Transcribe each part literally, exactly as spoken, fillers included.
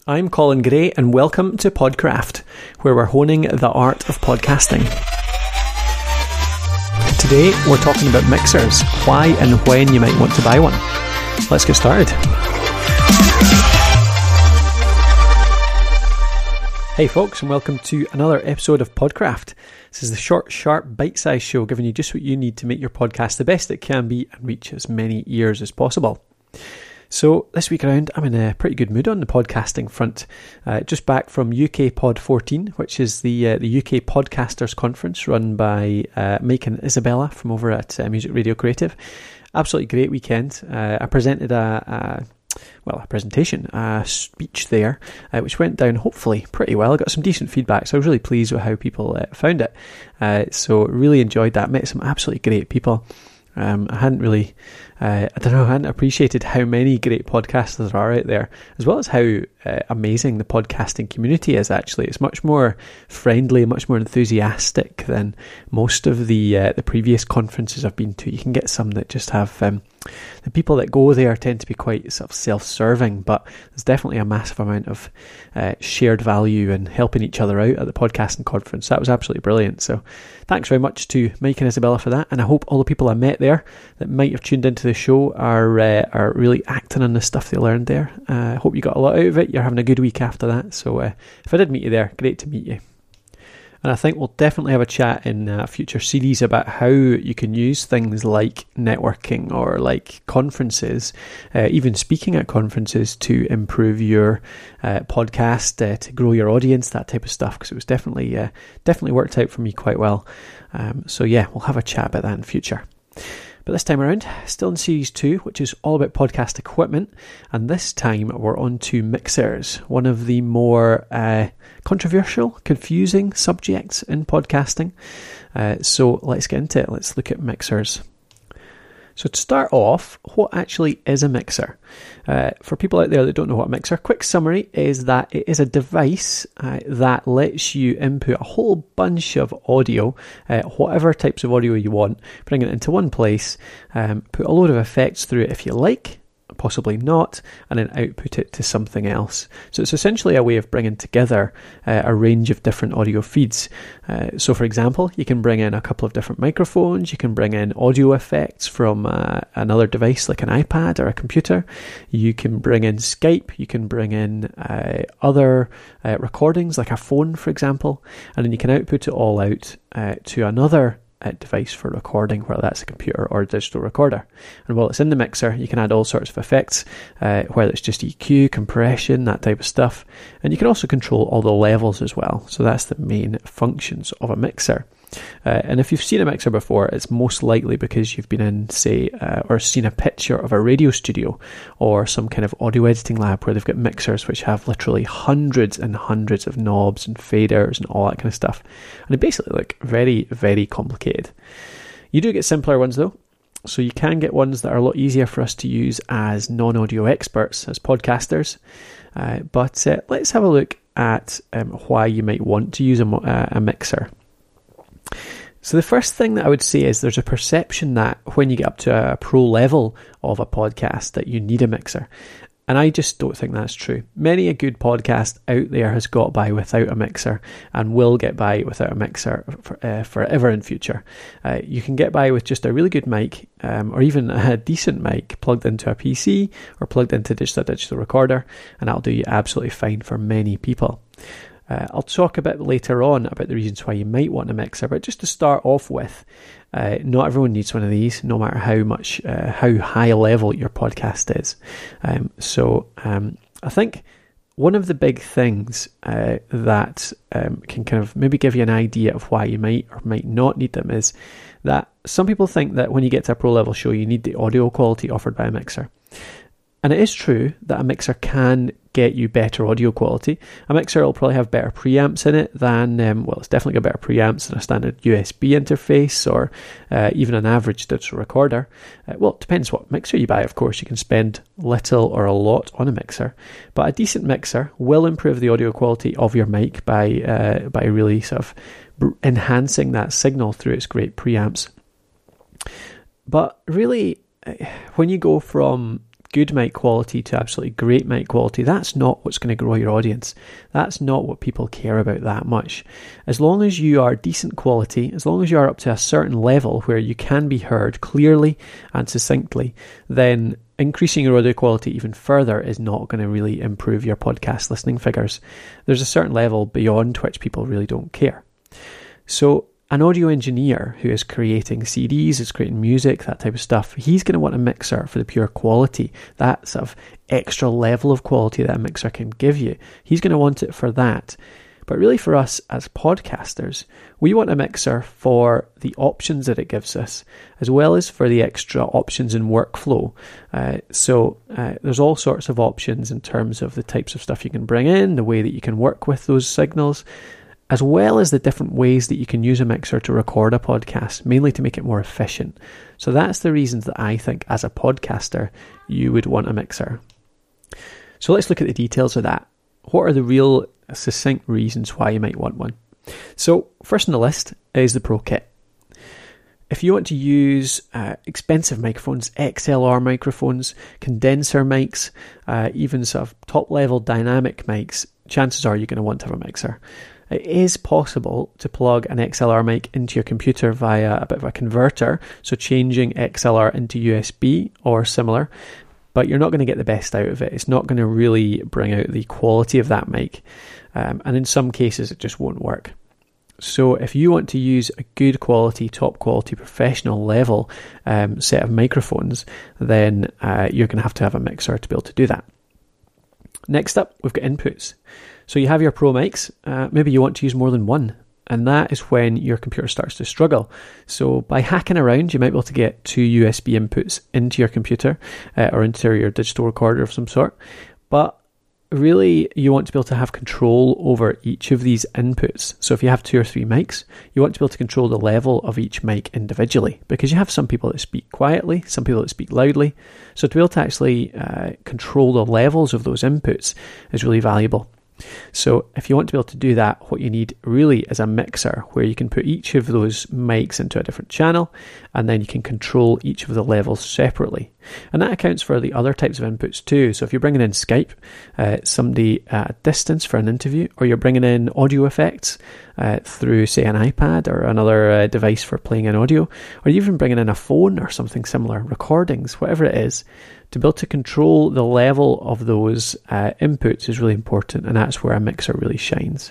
I'm Colin Gray and welcome to Podcraft, where we're honing the art of podcasting. Today we're talking about mixers, why and when you might want to buy one. Let's get started. Hey folks, and welcome to another episode of Podcraft. This is the short, sharp, bite-sized show giving you just what you need to make your podcast the best it can be and reach as many ears as possible. So this week around, I'm in a pretty good mood on the podcasting front. Uh, just back from U K Pod fourteen, which is the uh, the U K Podcasters Conference run by uh, Mike and Isabella from over at uh, Music Radio Creative. Absolutely great weekend. Uh, I presented a, a well a presentation, a speech there, uh, which went down hopefully pretty well. I got some decent feedback, so I was really pleased with how people uh, found it. Uh, so really enjoyed that. Met some absolutely great people. Um, I hadn't really, uh, I don't know, I hadn't appreciated how many great podcasters there are out there, as well as how uh, amazing the podcasting community is actually. It's much more friendly, much more enthusiastic than most of the uh, the previous conferences I've been to. You can get some that just have, um, the people that go there tend to be quite sort of self-serving, but there's definitely a massive amount of uh, shared value and helping each other out at the podcasting conference. That was absolutely brilliant. So thanks very much to Mike and Isabella for that, and I hope all the people I met there that might have tuned into the show are uh, are really acting on the stuff they learned there. I uh, hope you got a lot out of it. You're having a good week after that. So uh, if I did meet you there, great to meet you. And I think we'll definitely have a chat in a future series about how you can use things like networking or like conferences, uh, even speaking at conferences to improve your uh, podcast, uh, to grow your audience, that type of stuff, because it was definitely uh, definitely worked out for me quite well. Um, so yeah, we'll have a chat about that in the future. But this time around, still in series two, which is all about podcast equipment, and this time we're on to mixers, one of the more uh, controversial, confusing subjects in podcasting. Uh, so let's get into it. Let's look at mixers. So to start off, what actually is a mixer? Uh, for people out there that don't know what a mixer, quick summary is that it is a device uh, that lets you input a whole bunch of audio, uh, whatever types of audio you want, bring it into one place, um, put a load of effects through it if you like, possibly not, and then output it to something else. So it's essentially a way of bringing together uh, a range of different audio feeds. Uh, so for example, you can bring in a couple of different microphones, you can bring in audio effects from uh, another device like an iPad or a computer, you can bring in Skype, you can bring in uh, other uh, recordings like a phone for example, and then you can output it all out uh, to another device for recording, whether that's a computer or a digital recorder. And while it's in the mixer, you can add all sorts of effects, uh, whether it's just E Q, compression, that type of stuff. And you can also control all the levels as well. So that's the main functions of a mixer. Uh, and if you've seen a mixer before, it's most likely because you've been in, say, uh, or seen a picture of a radio studio or some kind of audio editing lab where they've got mixers which have literally hundreds and hundreds of knobs and faders and all that kind of stuff. And they basically look very, very complicated. You do get simpler ones though. So you can get ones that are a lot easier for us to use as non-audio experts, as podcasters. Uh, but uh, let's have a look at um, why you might want to use a, uh, a mixer. So the first thing that I would say is there's a perception that when you get up to a pro level of a podcast that you need a mixer. And I just don't think that's true. Many a good podcast out there has got by without a mixer and will get by without a mixer for, uh, forever in future. Uh, you can get by with just a really good mic um, or even a decent mic plugged into a P C or plugged into just a digital recorder, and that'll do you absolutely fine for many people. Uh, I'll talk a bit later on about the reasons why you might want a mixer, but just to start off with, uh, not everyone needs one of these, no matter how much, uh, how high level your podcast is. Um, so um, I think one of the big things uh, that um, can kind of maybe give you an idea of why you might or might not need them is that some people think that when you get to a pro level show, you need the audio quality offered by a mixer. And it is true that a mixer can get you better audio quality. A mixer will probably have better preamps in it than, um, well, it's definitely got better preamps than a standard U S B interface or uh, even an average digital recorder. Uh, well, it depends what mixer you buy, of course. You can spend little or a lot on a mixer. But a decent mixer will improve the audio quality of your mic by, uh, by really sort of enhancing that signal through its great preamps. But really, when you go from good mic quality to absolutely great mic quality, that's not what's going to grow your audience. That's not what people care about that much. As long as you are decent quality, as long as you are up to a certain level where you can be heard clearly and succinctly, then increasing your audio quality even further is not going to really improve your podcast listening figures. There's a certain level beyond which people really don't care. So an audio engineer who is creating C Ds, is creating music, that type of stuff, he's going to want a mixer for the pure quality, that sort of extra level of quality that a mixer can give you. He's going to want it for that. But really for us as podcasters, we want a mixer for the options that it gives us, as well as for the extra options in workflow. Uh, so uh, there's all sorts of options in terms of the types of stuff you can bring in, the way that you can work with those signals, as well as the different ways that you can use a mixer to record a podcast, mainly to make it more efficient. So that's the reasons that I think as a podcaster, you would want a mixer. So let's look at the details of that. What are the real succinct reasons why you might want one? So first on the list is the Pro Kit. If you want to use uh, expensive microphones, X L R microphones, condenser mics, uh, even sort of top-level dynamic mics, chances are you're going to want to have a mixer. It is possible to plug an X L R mic into your computer via a bit of a converter, so changing X L R into U S B or similar, but you're not going to get the best out of it. It's not going to really bring out the quality of that mic, um, and in some cases it just won't work. So if you want to use a good quality, top quality, professional level um, set of microphones, then uh, you're going to have to have a mixer to be able to do that. Next up, we've got inputs. So you have your Pro mics, uh, maybe you want to use more than one, and that is when your computer starts to struggle. So by hacking around, you might be able to get two U S B inputs into your computer uh, or into your digital recorder of some sort, but really you want to be able to have control over each of these inputs. So if you have two or three mics, you want to be able to control the level of each mic individually, because you have some people that speak quietly, some people that speak loudly. So to be able to actually uh, control the levels of those inputs is really valuable. So if you want to be able to do that, what you need really is a mixer where you can put each of those mics into a different channel, and then you can control each of the levels separately. And that accounts for the other types of inputs too. So if you're bringing in Skype, uh, somebody at a distance for an interview, or you're bringing in audio effects uh, through, say, an iPad or another uh, device for playing in audio, or even bringing in a phone or something similar, recordings, whatever it is, to be able to control the level of those uh, inputs is really important, and that's where a mixer really shines.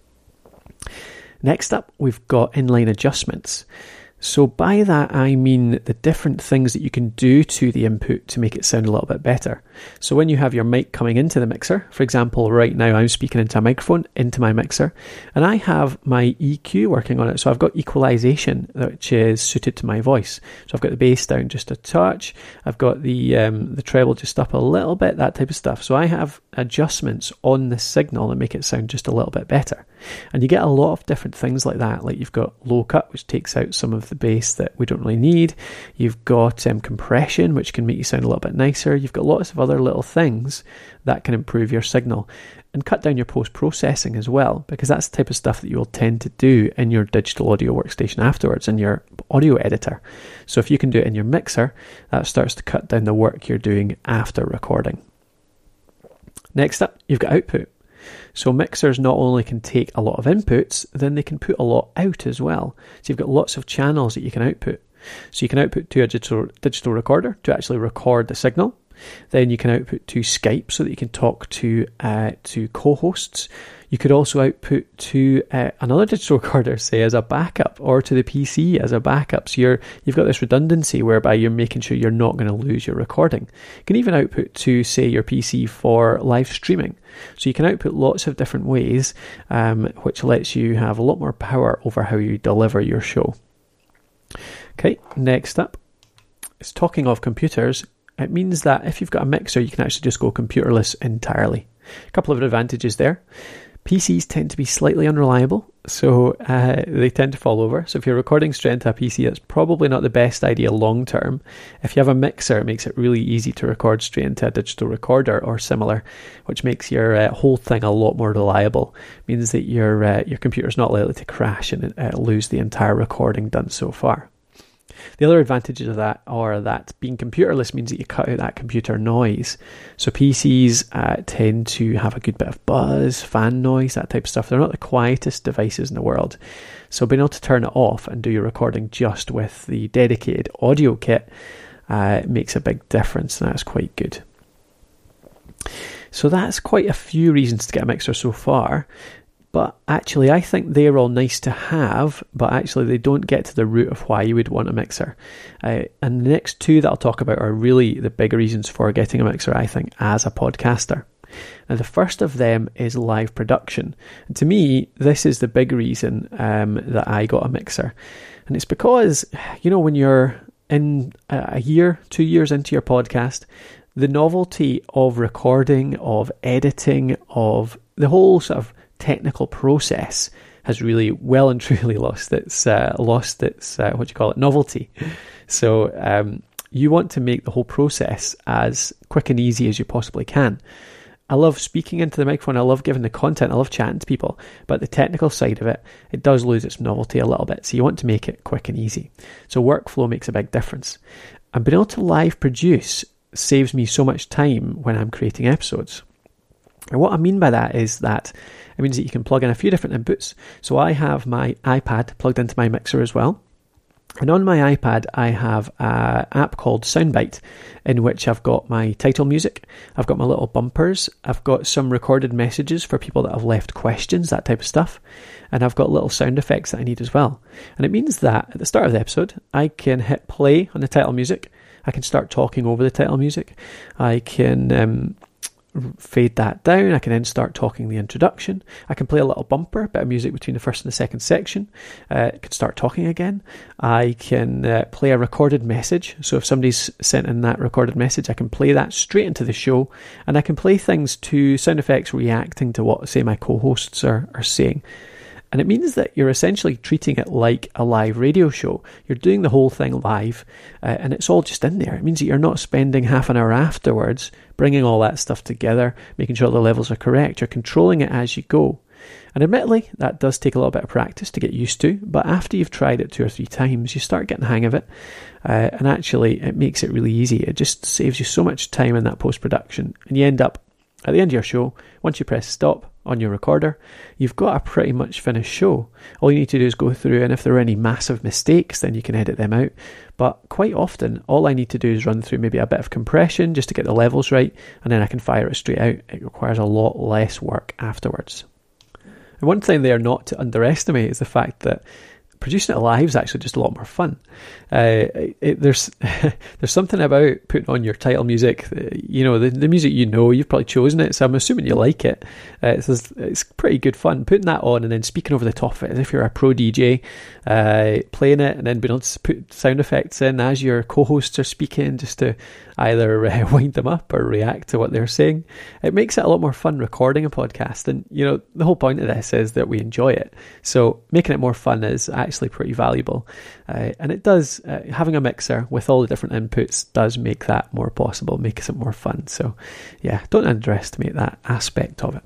Next up, we've got inline adjustments. So by that, I mean the different things that you can do to the input to make it sound a little bit better. So when you have your mic coming into the mixer, for example, right now I'm speaking into a microphone, into my mixer, and I have my E Q working on it. So I've got equalization, which is suited to my voice. So I've got the bass down just a touch. I've got the um, the treble just up a little bit, that type of stuff. So I have adjustments on the signal that make it sound just a little bit better. And you get a lot of different things like that. Like you've got low cut, which takes out some of the bass that we don't really need. You've got um, compression, which can make you sound a little bit nicer. You've got lots of other little things that can improve your signal and cut down your post-processing as well, because that's the type of stuff that you will tend to do in your digital audio workstation afterwards, in your audio editor. So if you can do it in your mixer, that starts to cut down the work you're doing after recording. Next up, you've got output. So mixers not only can take a lot of inputs, then they can put a lot out as well. So you've got lots of channels that you can output. So you can output to a digital, digital recorder to actually record the signal. Then you can output to Skype so that you can talk to uh, to co-hosts. You could also output to uh, another digital recorder, say as a backup, or to the P C as a backup. So you're, you've got this redundancy whereby you're making sure you're not going to lose your recording. You can even output to, say, your P C for live streaming. So you can output lots of different ways, um, which lets you have a lot more power over how you deliver your show. Okay, next up is talking of computers. It means that if you've got a mixer, you can actually just go computerless entirely. A couple of advantages there. P Cs tend to be slightly unreliable, so uh, they tend to fall over. So if you're recording straight into a P C, that's probably not the best idea long term. If you have a mixer, it makes it really easy to record straight into a digital recorder or similar, which makes your uh, whole thing a lot more reliable. It means that your uh, your computer's not likely to crash and uh, lose the entire recording done so far. The other advantages of that are that being computerless means that you cut out that computer noise. So P Cs uh, tend to have a good bit of buzz, fan noise, that type of stuff. They're not the quietest devices in the world. So being able to turn it off and do your recording just with the dedicated audio kit uh, makes a big difference, and that's quite good. So that's quite a few reasons to get a mixer so far. But actually, I think they're all nice to have, but actually they don't get to the root of why you would want a mixer. Uh, and the next two that I'll talk about are really the big reasons for getting a mixer, I think, as a podcaster. Now, the first of them is live production. And to me, this is the big reason um, that I got a mixer. And it's because, you know, when you're in a year, two years into your podcast, the novelty of recording, of editing, of the whole sort of technical process has really well and truly lost its uh, lost its uh, what do you call it novelty. So um, you want to make the whole process as quick and easy as you possibly can. I love speaking into the microphone. I love giving the content. I love chatting to people. But the technical side of it, it does lose its novelty a little bit. So you want to make it quick and easy. So workflow makes a big difference. And being able to live produce saves me so much time when I'm creating episodes. And what I mean by that is that it means that you can plug in a few different inputs. So I have my iPad plugged into my mixer as well. And on my iPad, I have an app called Soundbite, in which I've got my title music, I've got my little bumpers, I've got some recorded messages for people that have left questions, that type of stuff, and I've got little sound effects that I need as well. And it means that at the start of the episode, I can hit play on the title music, I can start talking over the title music, I can um, fade that down, I can then start talking the introduction, I can play a little bumper, bit of music between the first and the second section, uh, I can start talking again, I can uh, play a recorded message, so if somebody's sent in that recorded message, I can play that straight into the show, and I can play things to sound effects reacting to what, say, my co-hosts are, are saying. And it means that you're essentially treating it like a live radio show. You're doing the whole thing live, uh, and it's all just in there. It means that you're not spending half an hour afterwards bringing all that stuff together, making sure the levels are correct. You're controlling it as you go. And admittedly, that does take a little bit of practice to get used to, but after you've tried it two or three times, you start getting the hang of it, uh, and actually it makes it really easy. It just saves you so much time in that post-production, and you end up at the end of your show, once you press stop on your recorder, you've got a pretty much finished show. All you need to do is go through, and if there are any massive mistakes, then you can edit them out. But quite often, all I need to do is run through maybe a bit of compression just to get the levels right, and then I can fire it straight out. It requires a lot less work afterwards. And one thing there not to underestimate is the fact that producing it live is actually just a lot more fun. Uh, it, there's there's something about putting on your title music, you know, the, the music you know, you've probably chosen it, so I'm assuming you like it. Uh, it's, it's pretty good fun, putting that on and then speaking over the top of it as if you're a pro D J, uh, playing it and then being able to put sound effects in as your co-hosts are speaking, just to either uh, wind them up or react to what they're saying. It makes it a lot more fun recording a podcast, and you know, the whole point of this is that we enjoy it, so making it more fun is actually pretty valuable, uh, and it does, uh, having a mixer with all the different inputs does make that more possible, makes it more fun. So yeah, don't underestimate that aspect of it.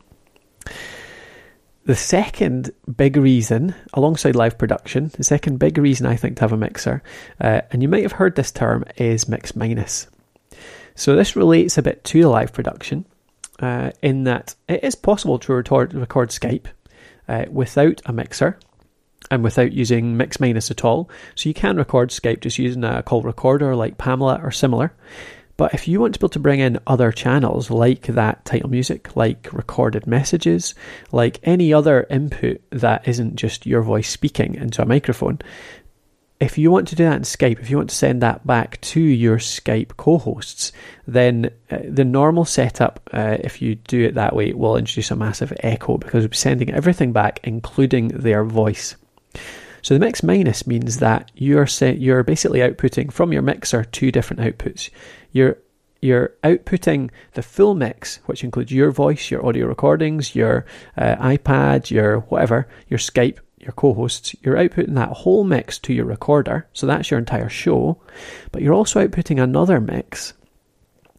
The second big reason, alongside live production, the second big reason I think to have a mixer, uh, and you might have heard this term, is mix minus. So this relates a bit to the live production, uh, in that it is possible to record, record Skype uh, without a mixer and without using mix minus at all. So you can record Skype just using a call recorder like Pamela or similar. But if you want to be able to bring in other channels like that title music, like recorded messages, like any other input that isn't just your voice speaking into a microphone, if you want to do that in Skype, if you want to send that back to your Skype co-hosts, then uh, the normal setup, uh, if you do it that way, will introduce a massive echo because we'll be sending everything back, including their voice. So the mix minus means that you're set, you're basically outputting from your mixer two different outputs. You're you're outputting the full mix, which includes your voice, your audio recordings, your uh, iPad, your whatever, your Skype, your co-hosts. You're outputting that whole mix to your recorder, so that's your entire show. But you're also outputting another mix,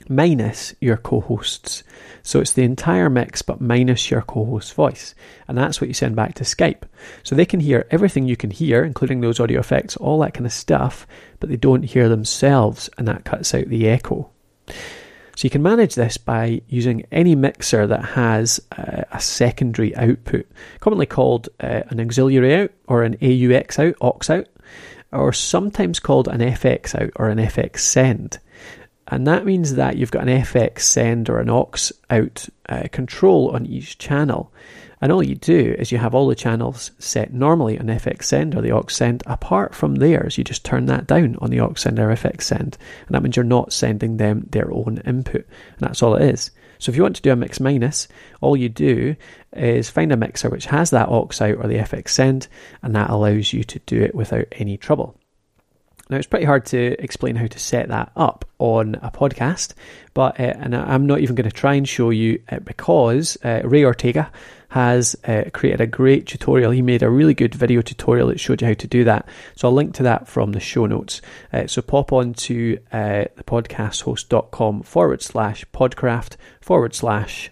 minus your co-host's. So it's the entire mix but minus your co-host's voice, and that's what you send back to Skype. So they can hear everything you can hear, including those audio effects, all that kind of stuff, but they don't hear themselves, and that cuts out the echo. So you can manage this by using any mixer that has uh, a secondary output, commonly called uh, an auxiliary out or an A U X out, aux out, or sometimes called an F X out or an F X send. And that means that you've got an F X send or an aux out uh, control on each channel. And all you do is you have all the channels set normally on F X send or the aux send. Apart from theirs, you just turn that down on the aux send or F X send. And that means you're not sending them their own input. And that's all it is. So if you want to do a mix minus, all you do is find a mixer which has that aux out or the F X send, and that allows you to do it without any trouble. Now, it's pretty hard to explain how to set that up on a podcast, but uh, and I'm not even going to try and show you uh, because uh, Ray Ortega has uh, created a great tutorial. He made a really good video tutorial that showed you how to do that. So I'll link to that from the show notes. Uh, so pop on to uh, thepodcasthost.com forward slash podcraft forward slash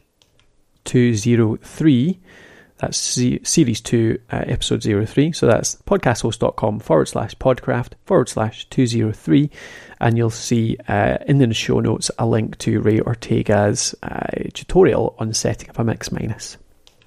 203. That's series two, uh, episode zero three. So that's podcasthost.com forward slash podcraft forward slash 203. And you'll see uh, in the show notes a link to Ray Ortega's uh, tutorial on setting up a mix minus.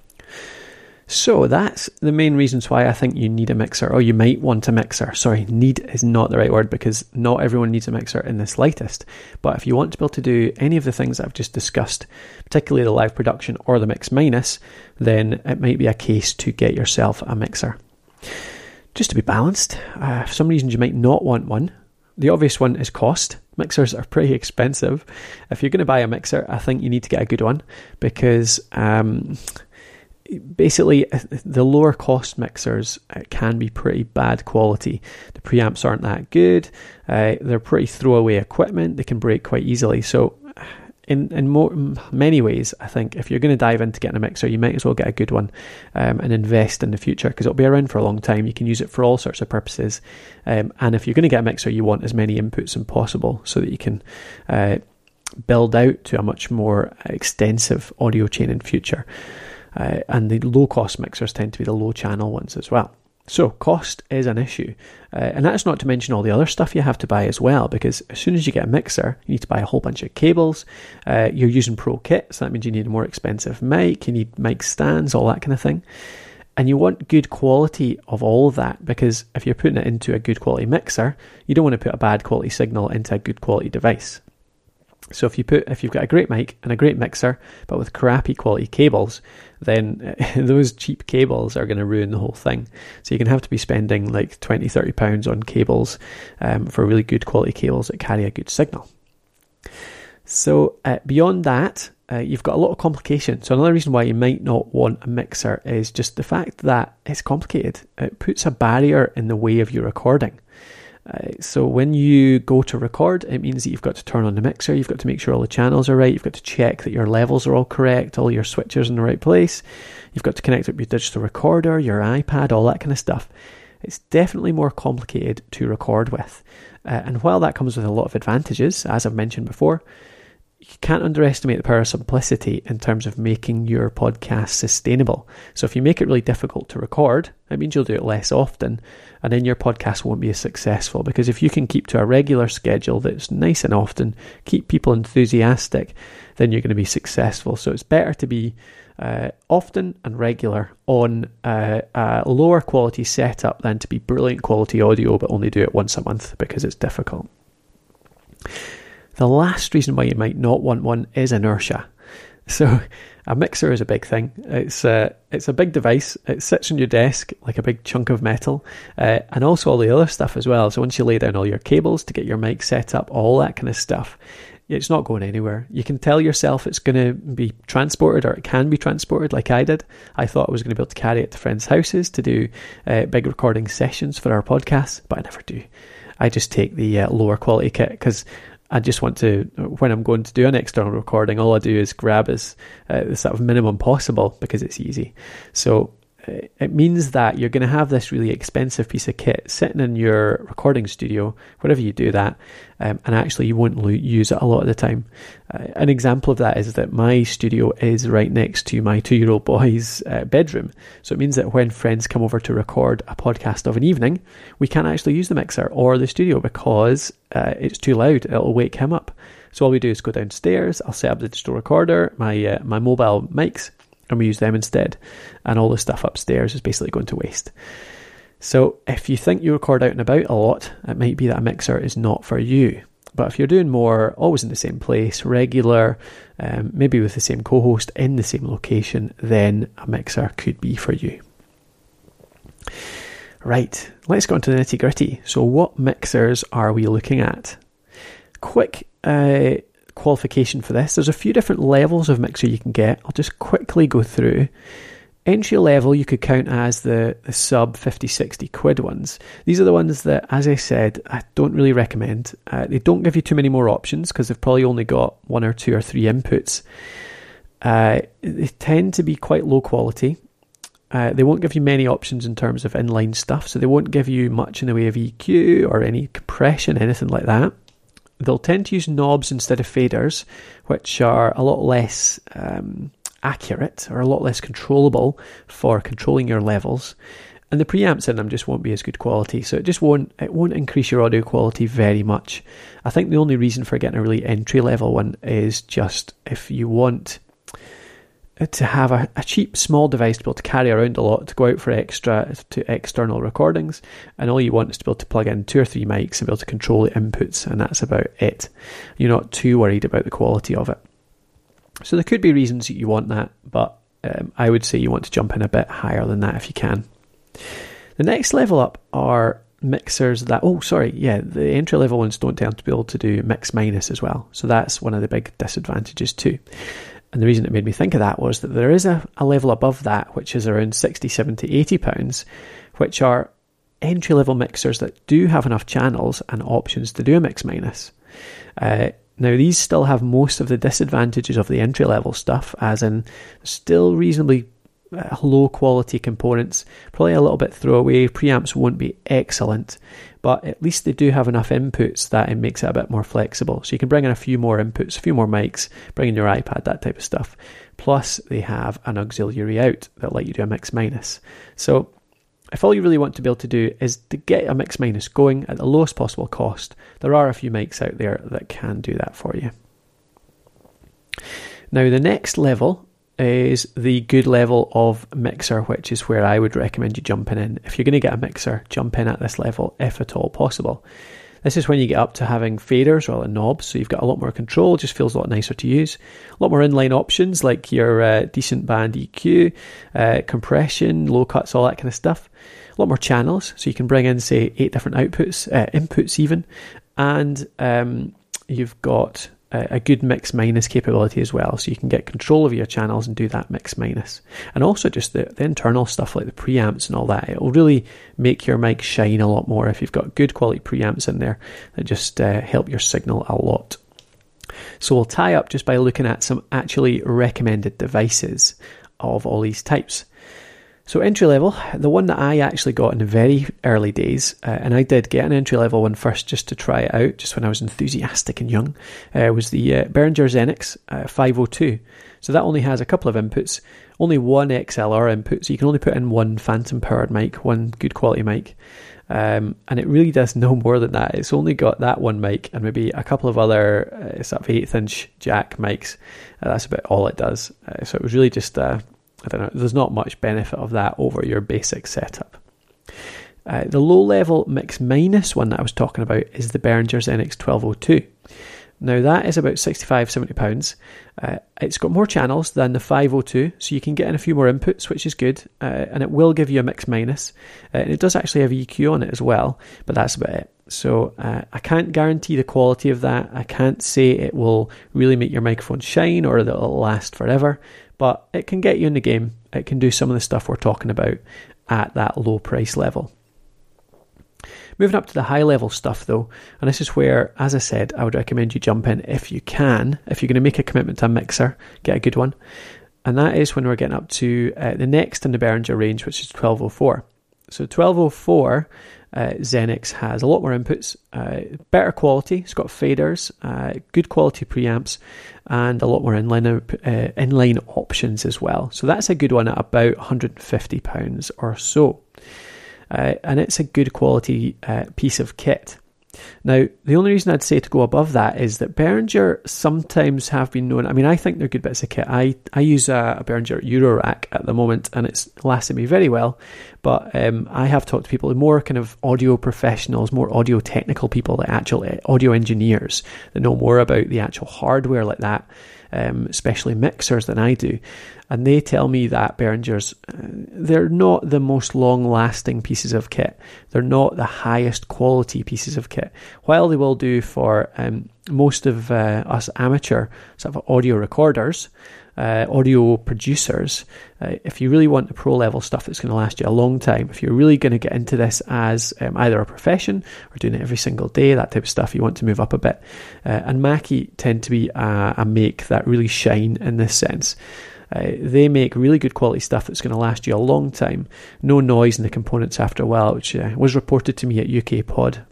So that's the main reasons why I think you need a mixer, or you might want a mixer. Sorry, need is not the right word because not everyone needs a mixer in the slightest. But if you want to be able to do any of the things that I've just discussed, particularly the live production or the mix minus, then it might be a case to get yourself a mixer. Just to be balanced, uh, for some reasons you might not want one. The obvious one is cost. Mixers are pretty expensive. If you're going to buy a mixer, I think you need to get a good one because... Um, Basically, the lower cost mixers uh, can be pretty bad quality. The preamps aren't that good. Uh, they're pretty throwaway equipment. They can break quite easily. So in in more, many ways, I think if you're going to dive into getting a mixer, you might as well get a good one um, and invest in the future because it'll be around for a long time. You can use it for all sorts of purposes. Um, and if you're going to get a mixer, you want as many inputs as possible so that you can uh, build out to a much more extensive audio chain in future. Uh, and the low-cost mixers tend to be the low-channel ones as well. So cost is an issue. Uh, and that's not to mention all the other stuff you have to buy as well, because as soon as you get a mixer, you need to buy a whole bunch of cables. Uh, you're using Pro Kit, so that means you need a more expensive mic, you need mic stands, all that kind of thing. And you want good quality of all of that, because if you're putting it into a good quality mixer, you don't want to put a bad quality signal into a good quality device. So if you put if you've got a great mic and a great mixer, but with crappy quality cables, then those cheap cables are going to ruin the whole thing. So you're going to have to be spending like twenty, thirty pounds on cables um, for really good quality cables that carry a good signal. So uh, beyond that, uh, you've got a lot of complication. So another reason why you might not want a mixer is just the fact that it's complicated. It puts a barrier in the way of your recording. Uh, so when you go to record, it means that you've got to turn on the mixer, you've got to make sure all the channels are right, you've got to check that your levels are all correct, all your switchers in the right place, you've got to connect up your digital recorder, your iPad, all that kind of stuff. It's definitely more complicated to record with. Uh, and while that comes with a lot of advantages, as I've mentioned before, you can't underestimate the power of simplicity in terms of making your podcast sustainable. So if you make it really difficult to record, it means you'll do it less often, and then your podcast won't be as successful. Because if you can keep to a regular schedule that's nice and often, keep people enthusiastic, then you're going to be successful. So it's better to be uh, often and regular on uh, a lower quality setup than to be brilliant quality audio but only do it once a month because it's difficult. The last reason why you might not want one is inertia. So a mixer is a big thing. It's a, it's a big device. It sits on your desk like a big chunk of metal, uh, and also all the other stuff as well. So once you lay down all your cables to get your mic set up, all that kind of stuff, it's not going anywhere. You can tell yourself it's going to be transported, or it can be transported like I did. I thought I was going to be able to carry it to friends' houses to do uh, big recording sessions for our podcast, but I never do. I just take the uh, lower quality kit because I just want to, when I'm going to do an external recording, all I do is grab as uh, the sort of minimum possible because it's easy. So it means that you're going to have this really expensive piece of kit sitting in your recording studio, wherever you do that, um, and actually you won't lo- use it a lot of the time. Uh, an example of that is that my studio is right next to my two-year-old boy's uh, bedroom. So it means that when friends come over to record a podcast of an evening, we can't actually use the mixer or the studio because uh, it's too loud. It'll wake him up. So all we do is go downstairs, I'll set up the digital recorder, my uh, my mobile mics, and we use them instead. And all the stuff upstairs is basically going to waste. So if you think you record out and about a lot, it might be that a mixer is not for you. But if you're doing more, always in the same place, regular, um, maybe with the same co-host in the same location, then a mixer could be for you. Right, let's go into the nitty gritty. So what mixers are we looking at? Quick uh, qualification for this. There's a few different levels of mixer you can get. I'll just quickly go through. Entry level you could count as the, the sub fifty, sixty quid ones. These are the ones that, as I said, I don't really recommend. Uh, they don't give you too many more options because they've probably only got one or two or three inputs. Uh, they tend to be quite low quality. Uh, they won't give you many options in terms of inline stuff, so they won't give you much in the way of E Q or any compression, anything like that. They'll tend to use knobs instead of faders, which are a lot less um, accurate or a lot less controllable for controlling your levels. And the preamps in them just won't be as good quality, so it just won't it won't increase your audio quality very much. I think the only reason for getting a really entry level one is just if you want to have a, a cheap small device to be able to carry around a lot, to go out for extra to external recordings, and all you want is to be able to plug in two or three mics and be able to control the inputs, and that's about it. You're not too worried about the quality of it. So there could be reasons that you want that, but um, I would say you want to jump in a bit higher than that if you can. The next level up are mixers that, oh sorry, yeah, the entry level ones don't tend to be able to do mix minus as well. So that's one of the big disadvantages too. And the reason it made me think of that was that there is a, a level above that, which is around sixty, seventy, eighty pounds, which are entry-level mixers that do have enough channels and options to do a mix minus. Uh, now, these still have most of the disadvantages of the entry-level stuff, as in still reasonably uh, low-quality components, probably a little bit throwaway, preamps won't be excellent, but at least they do have enough inputs that it makes it a bit more flexible. So you can bring in a few more inputs, a few more mics, bring in your iPad, that type of stuff. Plus, they have an auxiliary out that let you do a mix minus. So if all you really want to be able to do is to get a mix minus going at the lowest possible cost, there are a few mics out there that can do that for you. Now, the next level is the good level of mixer, which is where I would recommend you jumping in. If you're going to get a mixer, jump in at this level if at all possible. This is when you get up to having faders or knobs, so you've got a lot more control, just feels a lot nicer to use. A lot more inline options like your uh, decent band E Q, uh, compression, low cuts, all that kind of stuff. A lot more channels, so you can bring in, say, eight different outputs, uh, inputs even, and um, you've got a good mix minus capability as well, so you can get control of your channels and do that mix minus. And also just the, the internal stuff like the preamps and all that, it will really make your mic shine a lot more if you've got good quality preamps in there that just uh, help your signal a lot. So we'll tie up just by looking at some actually recommended devices of all these types. So entry level, the one that I actually got in the very early days, uh, and I did get an entry level one first just to try it out, just when I was enthusiastic and young, uh, was the uh, Behringer Xenix uh, five oh two. So that only has a couple of inputs, only one X L R input, so you can only put in one phantom powered mic, one good quality mic. Um, and it really does no more than that. It's only got that one mic and maybe a couple of other uh, sort of eighth inch jack mics. Uh, that's about all it does. Uh, so it was really just uh, I don't know, there's not much benefit of that over your basic setup. Uh, the low-level mix minus one that I was talking about is the Behringer Xenix twelve oh two. Now that is about sixty-five, seventy pounds. Uh, it's got more channels than the five oh two, so you can get in a few more inputs, which is good, uh, and it will give you a mix minus. Uh, and it does actually have E Q on it as well, but that's about it. So uh, I can't guarantee the quality of that. I can't say it will really make your microphone shine or that it'll last forever, but it can get you in the game. It can do some of the stuff we're talking about at that low price level. Moving up to the high level stuff though, and this is where, as I said, I would recommend you jump in if you can. If you're going to make a commitment to a mixer, get a good one. and that is when we're getting up to uh, the next in the Behringer range, which is twelve oh four. So twelve oh four, uh, Xenix has a lot more inputs, uh, better quality. It's got faders, uh, good quality preamps, and a lot more inline uh, inline options as well. So that's a good one at about one hundred fifty pounds or so. Uh, and it's a good quality uh, piece of kit. Now, the only reason I'd say to go above that is that Behringer sometimes have been known, I mean, I think they're good bits of kit. I, I use a, a Behringer Eurorack at the moment, and it's lasted me very well. But um, I have talked to people, more kind of audio professionals, more audio technical people, like actual audio engineers that know more about the actual hardware like that, um, especially mixers, than I do. And they tell me that Behringers, uh, they're not the most long-lasting pieces of kit. They're not the highest quality pieces of kit. While they will do for um, most of uh, us amateur sort of audio recorders, uh, audio producers, uh, if you really want the pro-level stuff that's going to last you a long time, if you're really going to get into this as um, either a profession or doing it every single day, that type of stuff, you want to move up a bit. Uh, and Mackie tend to be a, a make that really shine in this sense. Uh, they make really good quality stuff that's going to last you a long time. No noise in the components after a while, which uh, was reported to me at U K Pod.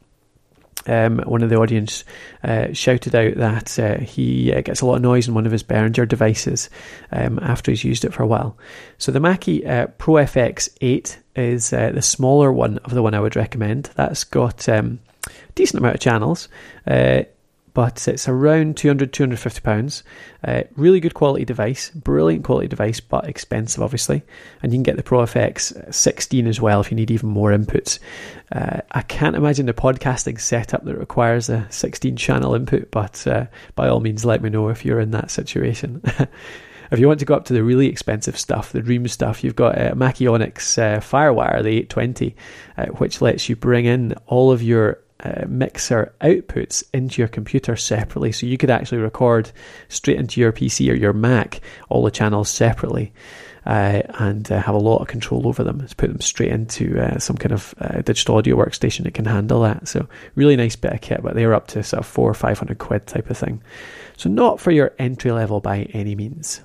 Um, one of the audience uh, shouted out that uh, he uh, gets a lot of noise in one of his Behringer devices um, after he's used it for a while. So the Mackie uh, Pro F X eight is uh, the smaller one of the one I would recommend. That's got um, a decent amount of channels. Uh, But it's around two hundred, two hundred fifty pounds. Uh, really good quality device, brilliant quality device, but expensive, obviously. And you can get the Pro F X sixteen as well if you need even more inputs. Uh, I can't imagine the podcasting setup that requires a sixteen channel input, but uh, by all means, let me know if you're in that situation. If you want to go up to the really expensive stuff, the dream stuff, you've got uh, Mackie Onyx uh, Firewire, the eight twenty, uh, which lets you bring in all of your Uh, mixer outputs into your computer separately, so you could actually record straight into your P C or your Mac all the channels separately uh, and uh, have a lot of control over them. Just put them straight into uh, some kind of uh, digital audio workstation that can handle that. So really nice bit of kit, but they're up to sort of four or five hundred quid type of thing. So not for your entry level by any means.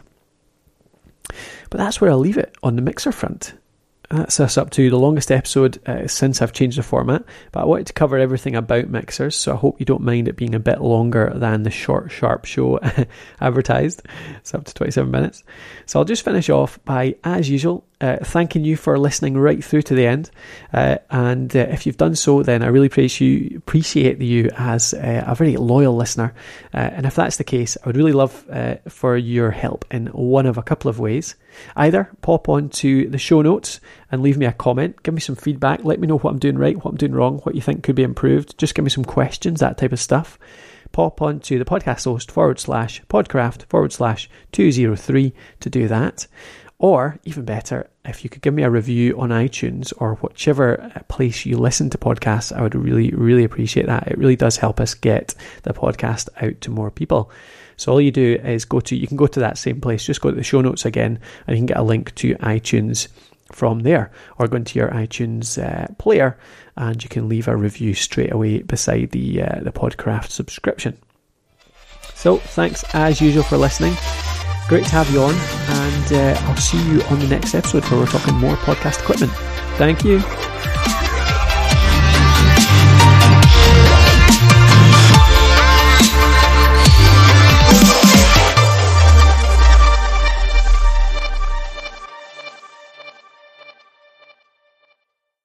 But that's where I'll leave it on the mixer front. That's us up to the longest episode uh, since I've changed the format, but I wanted to cover everything about mixers, so I hope you don't mind it being a bit longer than the short, sharp show advertised. It's up to twenty-seven minutes. So I'll just finish off by, as usual, uh, thanking you for listening right through to the end. Uh, and uh, if you've done so, then I really appreciate you, appreciate you as uh, a very loyal listener. Uh, and if that's the case, I would really love uh, for your help in one of a couple of ways. Either pop on to the show notes and leave me a comment, give me some feedback, let me know what I'm doing right, what I'm doing wrong, what you think could be improved, just give me some questions, that type of stuff. Pop on to the podcast host forward slash podcraft forward slash 203 to do that. Or, even better, if you could give me a review on iTunes or whichever place you listen to podcasts, I would really, really appreciate that. It really does help us get the podcast out to more people. So all you do is go to, you can go to that same place, just go to the show notes again, and you can get a link to iTunes from there, or go into your iTunes uh, player, and you can leave a review straight away beside the uh, the Podcraft subscription. So thanks as usual for listening. Great to have you on, and uh, I'll see you on the next episode where we're talking more podcast equipment. Thank you.